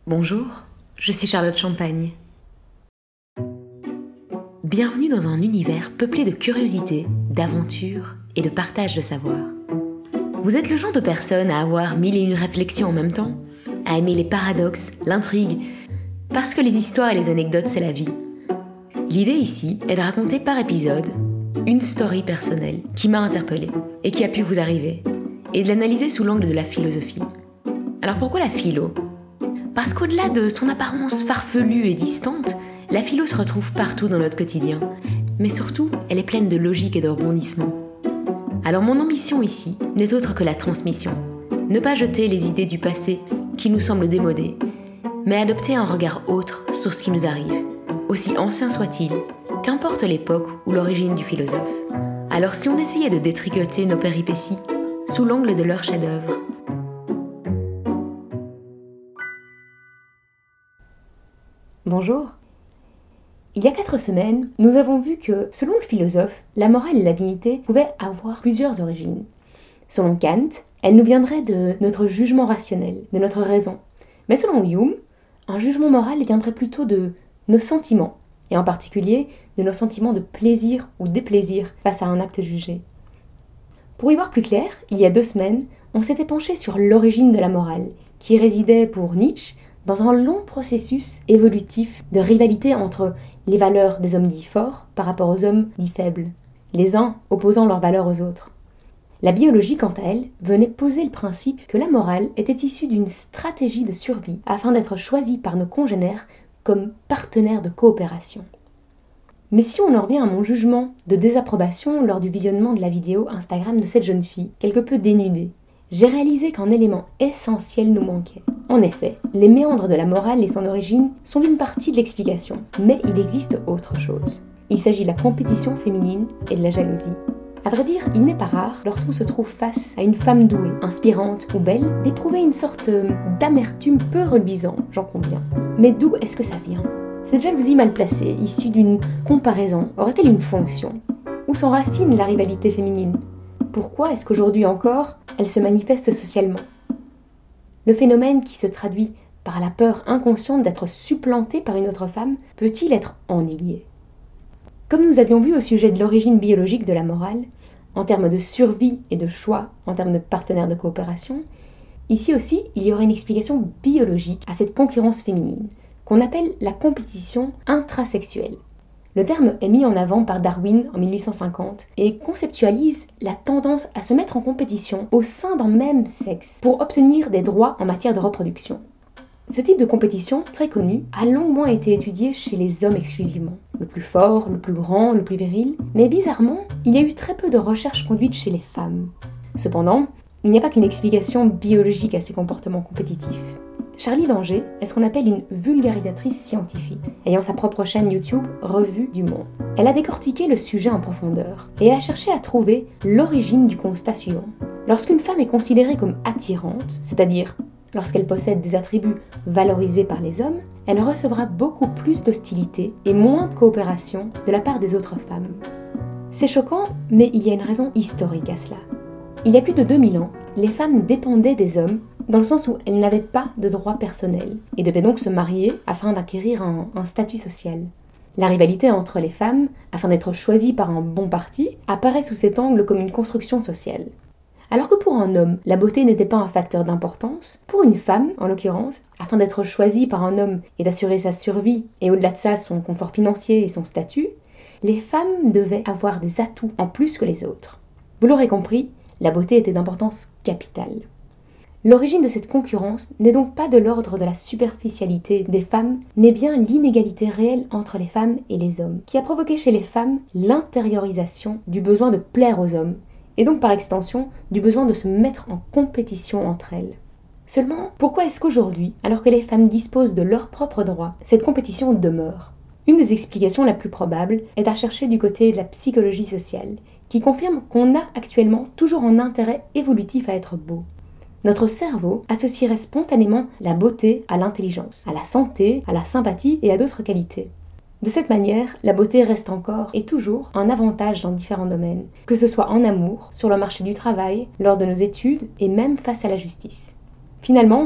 Bonjour, je suis Charlotte Champagne. Bienvenue dans un univers peuplé de curiosité, d'aventure et de partage de savoir. Vous êtes le genre de personne à avoir mille et une réflexions en même temps, à aimer les paradoxes, l'intrigue, parce que les histoires et les anecdotes, c'est la vie. L'idée ici est de raconter par épisode une story personnelle qui m'a interpellée et qui a pu vous arriver, et de l'analyser sous l'angle de la philosophie. Alors pourquoi la philo ? Parce qu'au-delà de son apparence farfelue et distante, la philo se retrouve partout dans notre quotidien. Mais surtout, elle est pleine de logique et de rebondissements. Alors mon ambition ici n'est autre que la transmission. Ne pas jeter les idées du passé qui nous semblent démodées, mais adopter un regard autre sur ce qui nous arrive, aussi ancien soit-il, qu'importe l'époque ou l'origine du philosophe. Alors si on essayait de détricoter nos péripéties sous l'angle de leur chef-d'œuvre. Bonjour. Il y a 4 semaines, nous avons vu que, selon le philosophe, la morale et la dignité pouvaient avoir plusieurs origines. Selon Kant, elle nous viendrait de notre jugement rationnel, de notre raison. Mais selon Hume, un jugement moral viendrait plutôt de nos sentiments, et en particulier de nos sentiments de plaisir ou déplaisir face à un acte jugé. Pour y voir plus clair, il y a 2 semaines, on s'était penché sur l'origine de la morale, qui résidait pour Nietzsche dans un long processus évolutif de rivalité entre les valeurs des hommes dits forts par rapport aux hommes dits faibles, les uns opposant leurs valeurs aux autres. La biologie, quant à elle, venait poser le principe que la morale était issue d'une stratégie de survie afin d'être choisie par nos congénères comme partenaires de coopération. Mais si on en revient à mon jugement de désapprobation lors du visionnement de la vidéo Instagram de cette jeune fille, quelque peu dénudée, j'ai réalisé qu'un élément essentiel nous manquait. En effet, les méandres de la morale et son origine sont une partie de l'explication, mais il existe autre chose. Il s'agit de la compétition féminine et de la jalousie. À vrai dire, il n'est pas rare, lorsqu'on se trouve face à une femme douée, inspirante ou belle, d'éprouver une sorte d'amertume peu reluisante, j'en conviens. Mais d'où est-ce que ça vient ? Cette jalousie mal placée, issue d'une comparaison, aurait-elle une fonction ? Où s'enracine la rivalité féminine ? Pourquoi est-ce qu'aujourd'hui encore, elle se manifeste socialement ? Le phénomène qui se traduit par la peur inconsciente d'être supplanté par une autre femme peut-il être endigué ? Comme nous avions vu au sujet de l'origine biologique de la morale, en termes de survie et de choix, en termes de partenaires de coopération, ici aussi, il y aurait une explication biologique à cette concurrence féminine, qu'on appelle la compétition intrasexuelle. Le terme est mis en avant par Darwin en 1850 et conceptualise la tendance à se mettre en compétition au sein d'un même sexe pour obtenir des droits en matière de reproduction. Ce type de compétition, très connu, a longuement été étudié chez les hommes exclusivement. Le plus fort, le plus grand, le plus viril. Mais bizarrement, il y a eu très peu de recherches conduites chez les femmes. Cependant, il n'y a pas qu'une explication biologique à ces comportements compétitifs. Charlie d'Angers est ce qu'on appelle une vulgarisatrice scientifique, ayant sa propre chaîne YouTube Revue du Monde. Elle a décortiqué le sujet en profondeur et a cherché à trouver l'origine du constat suivant. Lorsqu'une femme est considérée comme attirante, c'est-à-dire lorsqu'elle possède des attributs valorisés par les hommes, elle recevra beaucoup plus d'hostilité et moins de coopération de la part des autres femmes. C'est choquant, mais il y a une raison historique à cela. Il y a plus de 2000 ans, les femmes dépendaient des hommes dans le sens où elles n'avaient pas de droits personnels et devaient donc se marier afin d'acquérir un statut social. La rivalité entre les femmes, afin d'être choisies par un bon parti, apparaît sous cet angle comme une construction sociale. Alors que pour un homme, la beauté n'était pas un facteur d'importance, pour une femme, en l'occurrence, afin d'être choisie par un homme et d'assurer sa survie, et au-delà de ça son confort financier et son statut, les femmes devaient avoir des atouts en plus que les autres. Vous l'aurez compris, la beauté était d'importance capitale. L'origine de cette concurrence n'est donc pas de l'ordre de la superficialité des femmes, mais bien l'inégalité réelle entre les femmes et les hommes, qui a provoqué chez les femmes l'intériorisation du besoin de plaire aux hommes, et donc par extension du besoin de se mettre en compétition entre elles. Seulement, pourquoi est-ce qu'aujourd'hui, alors que les femmes disposent de leurs propres droits, cette compétition demeure ? Une des explications la plus probable est à chercher du côté de la psychologie sociale, qui confirme qu'on a actuellement toujours un intérêt évolutif à être beau. Notre cerveau associerait spontanément la beauté à l'intelligence, à la santé, à la sympathie et à d'autres qualités. De cette manière, la beauté reste encore et toujours un avantage dans différents domaines, que ce soit en amour, sur le marché du travail, lors de nos études et même face à la justice. Finalement,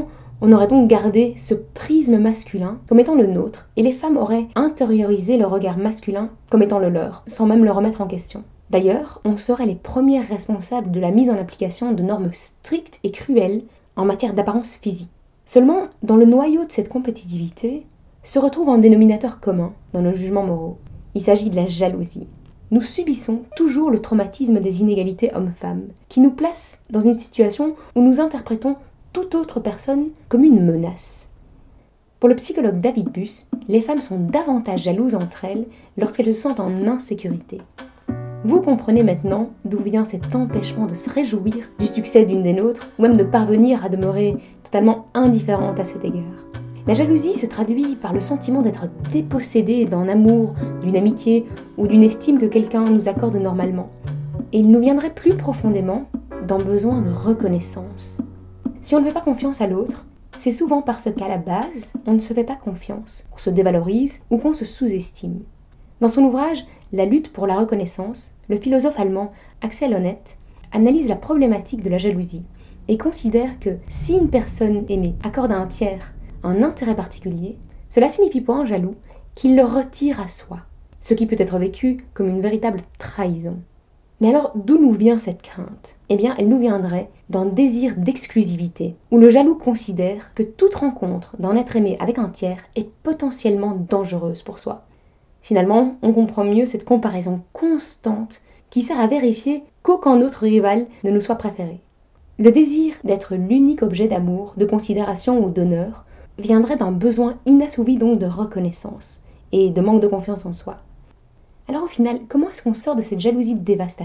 On aurait donc gardé ce prisme masculin comme étant le nôtre, et les femmes auraient intériorisé le regard masculin comme étant le leur, sans même le remettre en question. D'ailleurs, on serait les premières responsables de la mise en application de normes strictes et cruelles en matière d'apparence physique. Seulement, dans le noyau de cette compétitivité, se retrouve un dénominateur commun dans nos jugements moraux. Il s'agit de la jalousie. Nous subissons toujours le traumatisme des inégalités hommes-femmes, qui nous place dans une situation où nous interprétons toute autre personne comme une menace. Pour le psychologue David Buss, les femmes sont davantage jalouses entre elles lorsqu'elles se sentent en insécurité. Vous comprenez maintenant d'où vient cet empêchement de se réjouir du succès d'une des nôtres, ou même de parvenir à demeurer totalement indifférente à cet égard. La jalousie se traduit par le sentiment d'être dépossédé d'un amour, d'une amitié ou d'une estime que quelqu'un nous accorde normalement. Et il nous viendrait plus profondément d'un besoin de reconnaissance. Si on ne fait pas confiance à l'autre, c'est souvent parce qu'à la base, on ne se fait pas confiance, qu'on se dévalorise ou qu'on se sous-estime. Dans son ouvrage « La lutte pour la reconnaissance », le philosophe allemand Axel Honneth analyse la problématique de la jalousie et considère que si une personne aimée accorde à un tiers un intérêt particulier, cela signifie pour un jaloux qu'il le retire à soi, ce qui peut être vécu comme une véritable trahison. Mais alors, d'où nous vient cette crainte ? Eh bien, elle nous viendrait d'un désir d'exclusivité, où le jaloux considère que toute rencontre d'un être aimé avec un tiers est potentiellement dangereuse pour soi. Finalement, on comprend mieux cette comparaison constante qui sert à vérifier qu'aucun autre rival ne nous soit préféré. Le désir d'être l'unique objet d'amour, de considération ou d'honneur viendrait d'un besoin inassouvi donc de reconnaissance et de manque de confiance en soi. Alors au final, comment est-ce qu'on sort de cette jalousie dévastatrice ?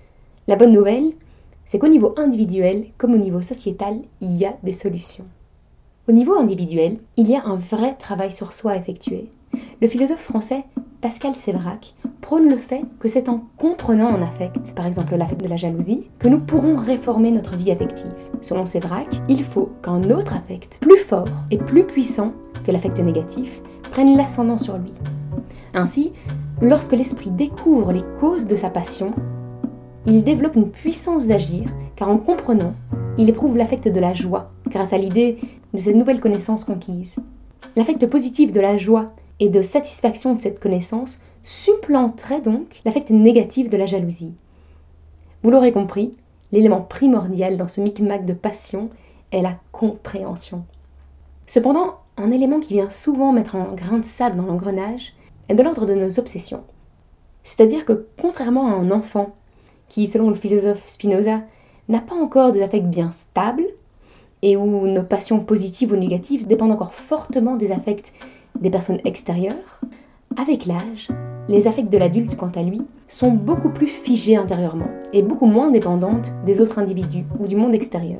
La bonne nouvelle, c'est qu'au niveau individuel comme au niveau sociétal, il y a des solutions. Au niveau individuel, il y a un vrai travail sur soi à effectuer. Le philosophe français Pascal Séverac prône le fait que c'est en comprenant un affect, par exemple l'affect de la jalousie, que nous pourrons réformer notre vie affective. Selon Séverac, il faut qu'un autre affect, plus fort et plus puissant que l'affect négatif, prenne l'ascendant sur lui. Ainsi, lorsque l'esprit découvre les causes de sa passion, il développe une puissance d'agir, car en comprenant, il éprouve l'affect de la joie, grâce à l'idée de cette nouvelle connaissance conquise. L'affect positif de la joie et de satisfaction de cette connaissance supplanterait donc l'affect négatif de la jalousie. Vous l'aurez compris, l'élément primordial dans ce micmac de passion est la compréhension. Cependant, un élément qui vient souvent mettre un grain de sable dans l'engrenage est de l'ordre de nos obsessions. C'est-à-dire que contrairement à un enfant, qui selon le philosophe Spinoza n'a pas encore des affects bien stables, et où nos passions positives ou négatives dépendent encore fortement des affects des personnes extérieures, avec l'âge, les affects de l'adulte, quant à lui, sont beaucoup plus figés intérieurement et beaucoup moins dépendantes des autres individus ou du monde extérieur.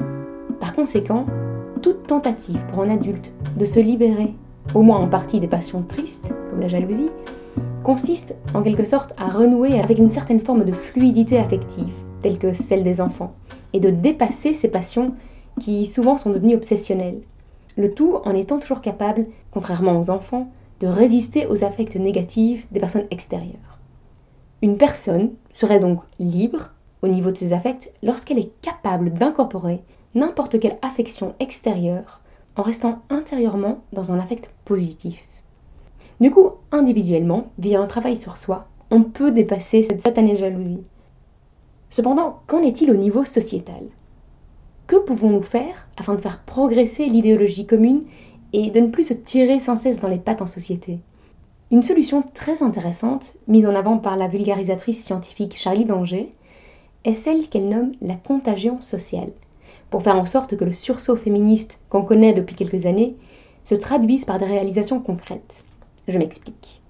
Par conséquent, toute tentative pour un adulte de se libérer, au moins en partie des passions tristes, comme la jalousie, consiste en quelque sorte à renouer avec une certaine forme de fluidité affective, telle que celle des enfants, et de dépasser ces passions qui souvent sont devenues obsessionnelles. Le tout en étant toujours capable, contrairement aux enfants, de résister aux affects négatifs des personnes extérieures. Une personne serait donc libre au niveau de ses affects lorsqu'elle est capable d'incorporer n'importe quelle affection extérieure en restant intérieurement dans un affect positif. Du coup, individuellement, via un travail sur soi, on peut dépasser cette satanée jalousie. Cependant, qu'en est-il au niveau sociétal ? Que pouvons-nous faire afin de faire progresser l'idéologie commune et de ne plus se tirer sans cesse dans les pattes en société ? Une solution très intéressante, mise en avant par la vulgarisatrice scientifique Charlie Danger, est celle qu'elle nomme la contagion sociale, pour faire en sorte que le sursaut féministe qu'on connaît depuis quelques années se traduise par des réalisations concrètes. Je m'explique.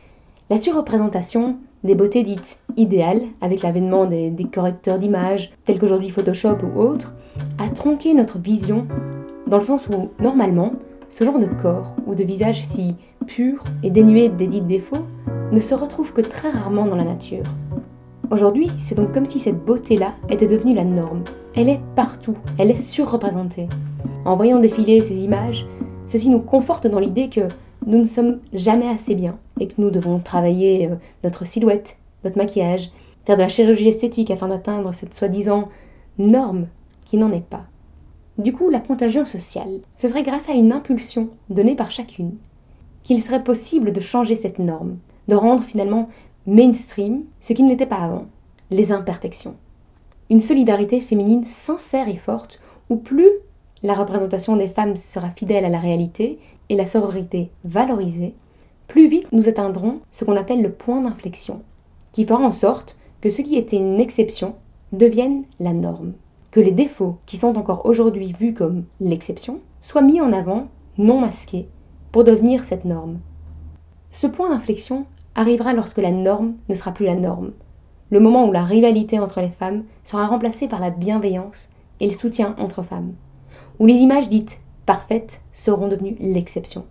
La surreprésentation des beautés dites idéales, avec l'avènement des correcteurs d'images, tels qu'aujourd'hui Photoshop ou autres, a tronqué notre vision, dans le sens où, normalement, ce genre de corps ou de visage si pur et dénué des dits défauts ne se retrouve que très rarement dans la nature. Aujourd'hui, c'est donc comme si cette beauté-là était devenue la norme. Elle est partout, elle est surreprésentée. En voyant défiler ces images, ceci nous conforte dans l'idée que nous ne sommes jamais assez bien et que nous devons travailler notre silhouette, notre maquillage, faire de la chirurgie esthétique afin d'atteindre cette soi-disant norme qui n'en est pas. Du coup, la contagion sociale, ce serait grâce à une impulsion donnée par chacune qu'il serait possible de changer cette norme, de rendre finalement mainstream ce qui ne l'était pas avant, les imperfections. Une solidarité féminine sincère et forte où plus la représentation des femmes sera fidèle à la réalité et la sororité valorisée, plus vite nous atteindrons ce qu'on appelle le point d'inflexion, qui fera en sorte que ce qui était une exception devienne la norme, que les défauts qui sont encore aujourd'hui vus comme l'exception soient mis en avant, non masqués, pour devenir cette norme. Ce point d'inflexion arrivera lorsque la norme ne sera plus la norme, le moment où la rivalité entre les femmes sera remplacée par la bienveillance et le soutien entre femmes, où les images dites parfaites seront devenues l'exception.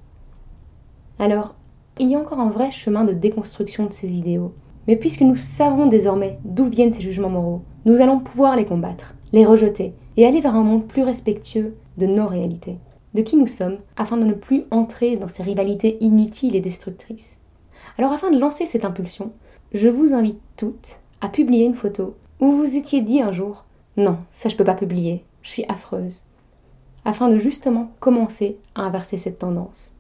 Alors, il y a encore un vrai chemin de déconstruction de ces idéaux, mais puisque nous savons désormais d'où viennent ces jugements moraux, nous allons pouvoir les combattre, les rejeter et aller vers un monde plus respectueux de nos réalités, de qui nous sommes, afin de ne plus entrer dans ces rivalités inutiles et destructrices. Alors afin de lancer cette impulsion, je vous invite toutes à publier une photo où vous vous étiez dit un jour « Non, ça je peux pas publier, je suis affreuse », afin de justement commencer à inverser cette tendance.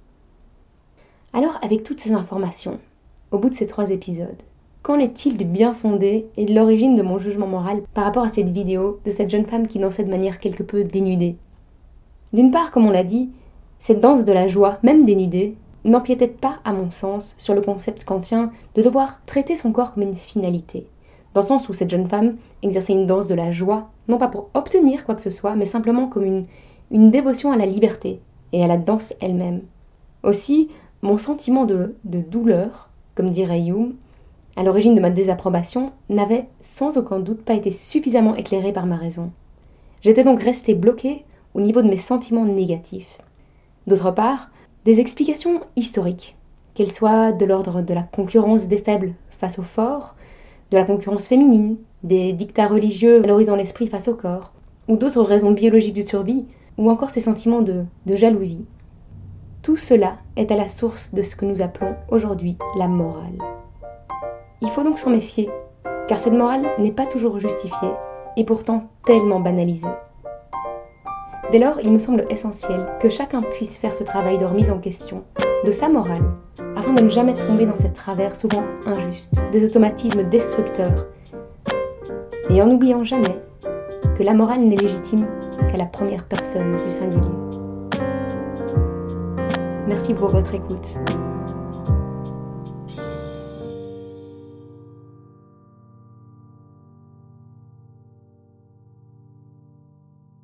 Alors avec toutes ces informations, au bout de ces 3 épisodes, qu'en est-il du bien fondé et de l'origine de mon jugement moral par rapport à cette vidéo de cette jeune femme qui dansait de manière quelque peu dénudée ? D'une part, comme on l'a dit, cette danse de la joie, même dénudée, n'empiétait pas, à mon sens, sur le concept kantien de devoir traiter son corps comme une finalité, dans le sens où cette jeune femme exerçait une danse de la joie, non pas pour obtenir quoi que ce soit, mais simplement comme une dévotion à la liberté et à la danse elle-même. Aussi, mon sentiment de douleur, comme dirait Hume, à l'origine de ma désapprobation, n'avait sans aucun doute pas été suffisamment éclairé par ma raison. J'étais donc restée bloquée au niveau de mes sentiments négatifs. D'autre part, des explications historiques, qu'elles soient de l'ordre de la concurrence des faibles face aux forts, de la concurrence féminine, des dictats religieux valorisant l'esprit face au corps, ou d'autres raisons biologiques de survie, ou encore ces sentiments de jalousie. Tout cela est à la source de ce que nous appelons aujourd'hui la morale. Il faut donc s'en méfier, car cette morale n'est pas toujours justifiée, et pourtant tellement banalisée. Dès lors, il me semble essentiel que chacun puisse faire ce travail de remise en question de sa morale, afin de ne jamais tomber dans cette travers souvent injuste, des automatismes destructeurs, et en n'oubliant jamais que la morale n'est légitime qu'à la première personne du singulier. Merci pour votre écoute.